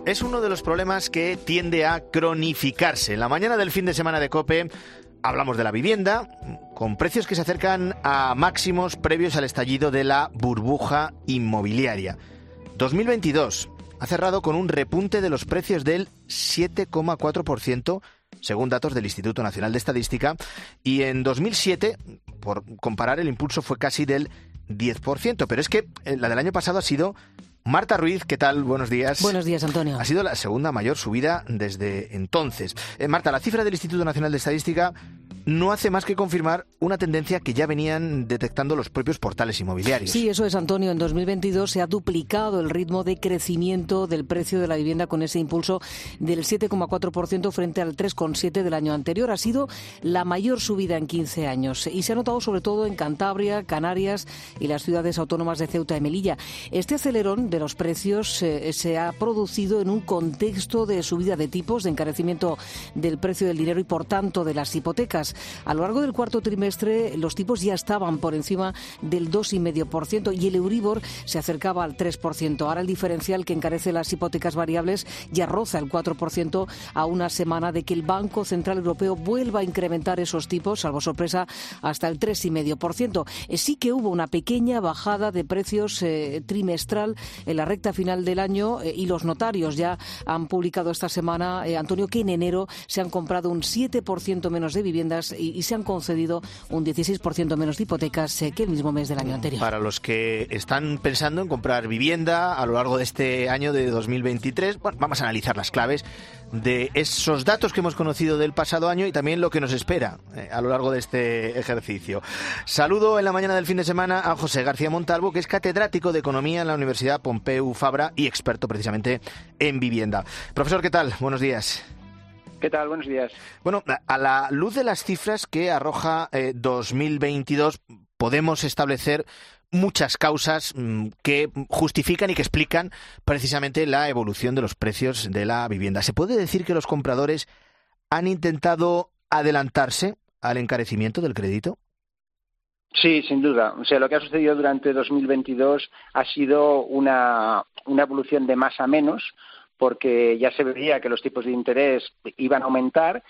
Es uno de los problemas que tiende a cronificarse. En la mañana del fin de semana de COPE hablamos de la vivienda, con precios que se acercan a máximos previos al estallido de la burbuja inmobiliaria. 2022 ha cerrado con un repunte de los precios del 7,4%, según datos del Instituto Nacional de Estadística, y en 2007, por comparar, el impulso fue casi del 10%, pero es que la del año pasado ha sido... Marta Ruiz, ¿qué tal? Buenos días. Buenos días, Antonio. Ha sido la segunda mayor subida desde entonces. Marta, la cifra del Instituto Nacional de Estadística no hace más que confirmar una tendencia que ya venían detectando los propios portales inmobiliarios. Sí, eso es, Antonio. En 2022 se ha duplicado el ritmo de crecimiento del precio de la vivienda con ese impulso del 7,4% frente al 3,7% del año anterior. Ha sido la mayor subida en 15 años y se ha notado sobre todo en Cantabria, Canarias y las ciudades autónomas de Ceuta y Melilla. Este acelerón de los precios se ha producido en un contexto de subida de tipos, de encarecimiento del precio del dinero y, por tanto, de las hipotecas. A lo largo del cuarto trimestre, los tipos ya estaban por encima del 2,5% y el Euribor se acercaba al 3%. Ahora el diferencial que encarece las hipotecas variables ya roza el 4% a una semana de que el Banco Central Europeo vuelva a incrementar esos tipos, salvo sorpresa, hasta el 3,5%. Sí que hubo una pequeña bajada de precios trimestral en la recta final del año y los notarios ya han publicado esta semana, Antonio, que en enero se han comprado un 7% menos de viviendas y se han concedido un 16% menos de hipotecas que el mismo mes del año anterior. Para los que están pensando en comprar vivienda a lo largo de este año de 2023, bueno, vamos a analizar las claves de esos datos que hemos conocido del pasado año y también lo que nos espera a lo largo de este ejercicio. Saludo en la mañana del fin de semana a José García Montalvo, que es catedrático de Economía en la Universidad Pompeu Fabra y experto precisamente en vivienda. Profesor, ¿qué tal? Buenos días. ¿Qué tal? Buenos días. Bueno, a la luz de las cifras que arroja 2022, podemos establecer muchas causas que justifican y que explican precisamente la evolución de los precios de la vivienda. ¿Se puede decir que los compradores han intentado adelantarse al encarecimiento del crédito? Sí, sin duda. O sea, lo que ha sucedido durante 2022 ha sido una evolución de más a menos, porque ya se veía que los tipos de interés iban a aumentar.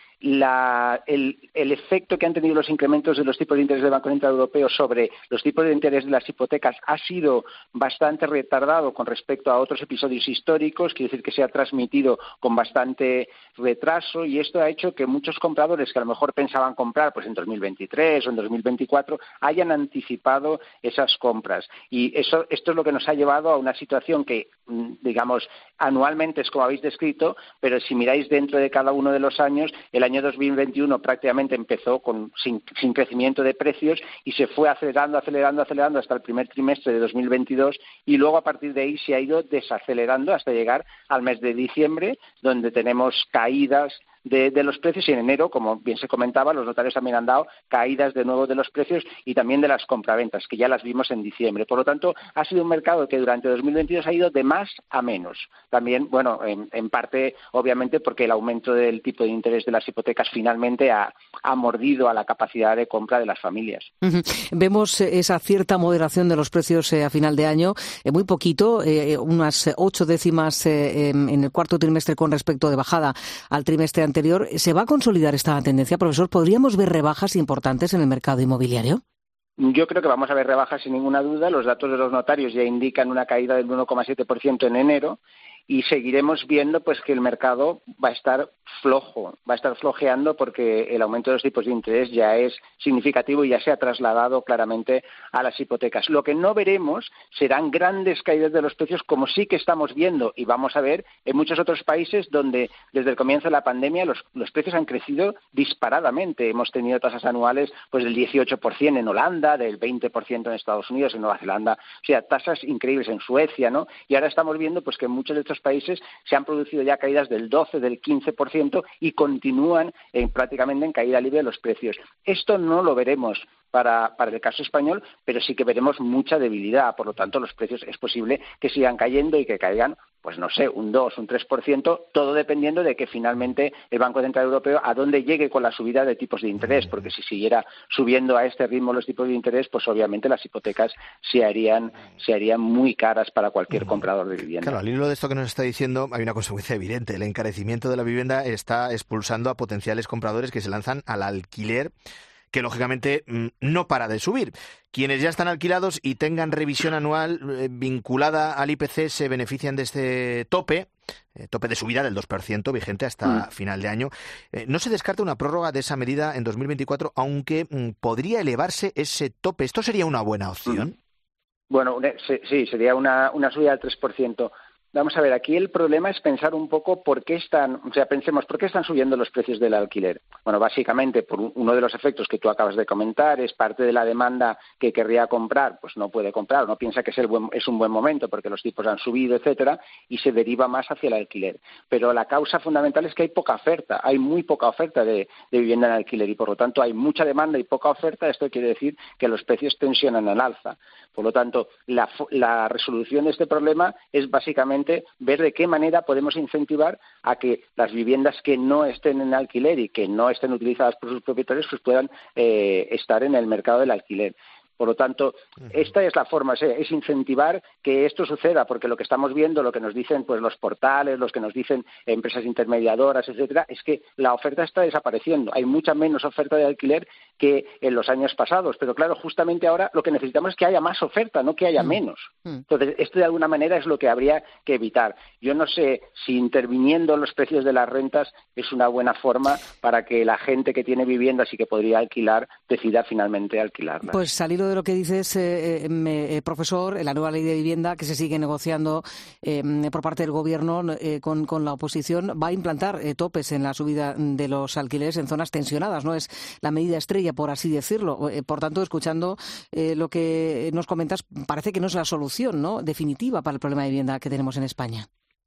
El efecto que han tenido los incrementos de los tipos de interés del Banco Central Europeo sobre los tipos de interés de las hipotecas ha sido bastante retardado con respecto a otros episodios históricos, quiere decir que se ha transmitido con bastante retraso, y esto ha hecho que muchos compradores que a lo mejor pensaban comprar pues en 2023 o en 2024 hayan anticipado esas compras. Y esto es lo que nos ha llevado a una situación que, digamos, anualmente es como habéis descrito, pero si miráis dentro de cada uno de los años, el año 2021 prácticamente empezó sin crecimiento de precios y se fue acelerando hasta el primer trimestre de 2022, y luego a partir de ahí se ha ido desacelerando hasta llegar al mes de diciembre, donde tenemos caídas de los precios, y en enero, como bien se comentaba, los notarios también han dado caídas de nuevo de los precios y también de las compraventas, que ya las vimos en diciembre. Por lo tanto, ha sido un mercado que durante 2022 ha ido de más a menos. También, bueno, en parte, obviamente, porque el aumento del tipo de interés de las hipotecas finalmente ha mordido a la capacidad de compra de las familias. Vemos esa cierta moderación de los precios a final de año, muy poquito, unas 8 décimas en el cuarto trimestre con respecto de bajada al trimestre anterior. ¿Se va a consolidar esta tendencia, profesor? ¿Podríamos ver rebajas importantes en el mercado inmobiliario? Yo creo que vamos a ver rebajas sin ninguna duda. Los datos de los notarios ya indican una caída del 1,7% en enero, y seguiremos viendo pues que el mercado va a estar flojo, va a estar flojeando, porque el aumento de los tipos de interés ya es significativo y ya se ha trasladado claramente a las hipotecas. Lo que no veremos serán grandes caídas de los precios, como sí que estamos viendo y vamos a ver en muchos otros países donde desde el comienzo de la pandemia los precios han crecido disparadamente. Hemos tenido tasas anuales pues del 18% en Holanda, del 20% en Estados Unidos, en Nueva Zelanda, o sea, tasas increíbles en Suecia, ¿no? Y ahora estamos viendo pues que en muchos de estos países se han producido ya caídas del 12, del 15% y continúan prácticamente en caída libre de los precios. Esto no lo veremos para el caso español, pero sí que veremos mucha debilidad. Por lo tanto, los precios es posible que sigan cayendo y que caigan pues no sé, un 2, un 3%, todo dependiendo de que finalmente el Banco Central Europeo a dónde llegue con la subida de tipos de interés, porque si siguiera subiendo a este ritmo los tipos de interés, pues obviamente las hipotecas se harían muy caras para cualquier comprador de vivienda. Claro, al hilo de esto que nos está diciendo, hay una consecuencia evidente. El encarecimiento de la vivienda está expulsando a potenciales compradores que se lanzan al alquiler, que lógicamente no para de subir. Quienes ya están alquilados y tengan revisión anual vinculada al IPC se benefician de este tope de subida del 2% vigente hasta final de año. No se descarta una prórroga de esa medida en 2024, aunque podría elevarse ese tope. ¿Esto sería una buena opción? Bueno, sí, sería una subida del 3%. Vamos a ver, aquí el problema es pensar un poco por qué están subiendo los precios del alquiler. Bueno, básicamente por uno de los efectos que tú acabas de comentar, es parte de la demanda que querría comprar, pues no puede comprar, no piensa que es un buen momento porque los tipos han subido, etcétera, y se deriva más hacia el alquiler. Pero la causa fundamental es que hay poca oferta, hay muy poca oferta de vivienda en alquiler y por lo tanto hay mucha demanda y poca oferta. Esto quiere decir que los precios tensionan al alza. Por lo tanto, la resolución de este problema es básicamente ver de qué manera podemos incentivar a que las viviendas que no estén en alquiler y que no estén utilizadas por sus propietarios pues puedan estar en el mercado del alquiler. Por lo tanto, esta es la forma, es incentivar que esto suceda, porque lo que estamos viendo, lo que nos dicen pues los portales, los que nos dicen empresas intermediadoras, etcétera, es que la oferta está desapareciendo. Hay mucha menos oferta de alquiler que en los años pasados, pero claro, justamente ahora lo que necesitamos es que haya más oferta, no que haya menos. Entonces, esto de alguna manera es lo que habría que evitar. Yo no sé si interviniendo en los precios de las rentas es una buena forma para que la gente que tiene viviendas y que podría alquilar decida finalmente alquilarlas. Pues salido de lo que dices, profesor, la nueva ley de vivienda que se sigue negociando por parte del Gobierno con la oposición va a implantar topes en la subida de los alquileres en zonas tensionadas, ¿no? Es la medida estrella, por así decirlo. Por tanto, escuchando lo que nos comentas, parece que no es la solución, ¿no?, definitiva para el problema de vivienda que tenemos en España.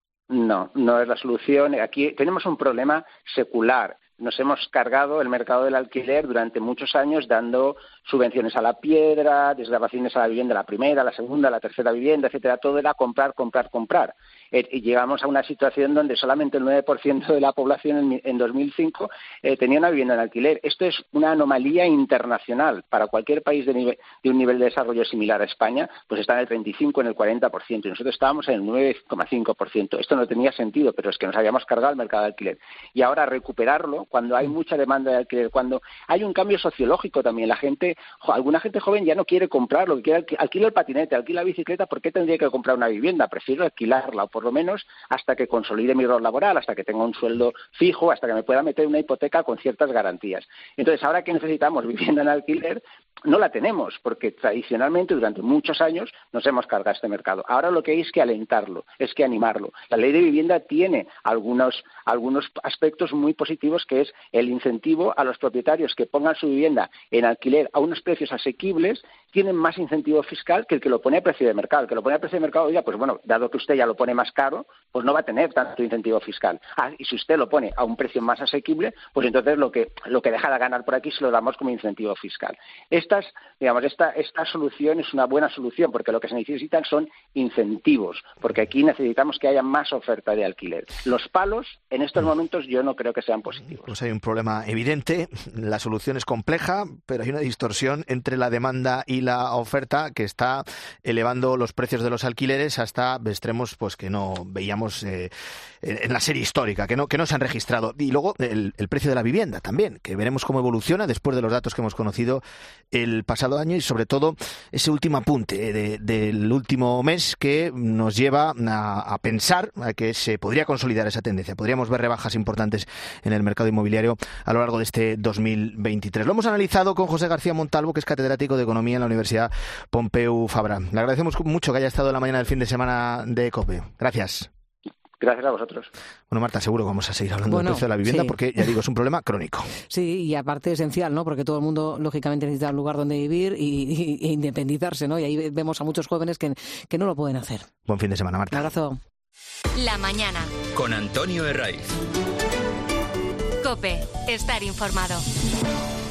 No es la solución. Aquí tenemos un problema secular. Nos hemos cargado el mercado del alquiler durante muchos años dando subvenciones a la piedra, desgravaciones a la vivienda, la primera, la segunda, la tercera vivienda, etcétera. Todo era comprar. Y llegamos a una situación donde solamente el 9% de la población en 2005 tenía una vivienda en alquiler. Esto es una anomalía internacional. Para cualquier país de un nivel de desarrollo similar a España, pues está en el 35, en el 40%, y nosotros estábamos en el 9,5%. Esto no tenía sentido, pero es que nos habíamos cargado el mercado de alquiler. Y ahora recuperarlo, cuando hay mucha demanda de alquiler, cuando hay un cambio sociológico también, alguna gente joven ya no quiere comprarlo, alquila el patinete, alquila la bicicleta, ¿por qué tendría que comprar una vivienda? Prefiero alquilarla, o por lo menos hasta que consolide mi rol laboral, hasta que tenga un sueldo fijo, hasta que me pueda meter una hipoteca con ciertas garantías. Entonces, ahora que necesitamos vivienda en alquiler, no la tenemos, porque tradicionalmente durante muchos años nos hemos cargado este mercado. Ahora lo que hay es que alentarlo, es que animarlo. La ley de vivienda tiene algunos aspectos muy positivos, que es el incentivo a los propietarios que pongan su vivienda en alquiler a unos precios asequibles. Tienen más incentivo fiscal que el que lo pone a precio de mercado. El que lo pone a precio de mercado, oiga, pues bueno, dado que usted ya lo pone más caro, pues no va a tener tanto incentivo fiscal. Y si usted lo pone a un precio más asequible, pues entonces lo que deja de ganar por aquí se lo damos como incentivo fiscal. Esta solución es una buena solución, porque lo que se necesitan son incentivos, porque aquí necesitamos que haya más oferta de alquiler. Los palos, en estos momentos, yo no creo que sean positivos. Pues hay un problema evidente, la solución es compleja, pero hay una distorsión entre la demanda y la oferta que está elevando los precios de los alquileres hasta extremos pues que no veíamos en la serie histórica, que no se han registrado. Y luego el precio de la vivienda también, que veremos cómo evoluciona después de los datos que hemos conocido el pasado año, y sobre todo ese último apunte del último mes que nos lleva a pensar que se podría consolidar esa tendencia. Podríamos ver rebajas importantes en el mercado inmobiliario a lo largo de este 2023. Lo hemos analizado con José García Montalvo, que es catedrático de Economía en la Universidad Pompeu Fabra. Le agradecemos mucho que haya estado en la mañana del fin de semana de COPE. Gracias. Gracias a vosotros. Bueno, Marta, seguro que vamos a seguir hablando del precio de la vivienda, sí, porque, ya digo, es un problema crónico. Sí, y aparte esencial, ¿no? Porque todo el mundo, lógicamente, necesita un lugar donde vivir e independizarse, ¿no? Y ahí vemos a muchos jóvenes que no lo pueden hacer. Buen fin de semana, Marta. Un abrazo. La mañana. Con Antonio Herraiz. COPE. Estar informado.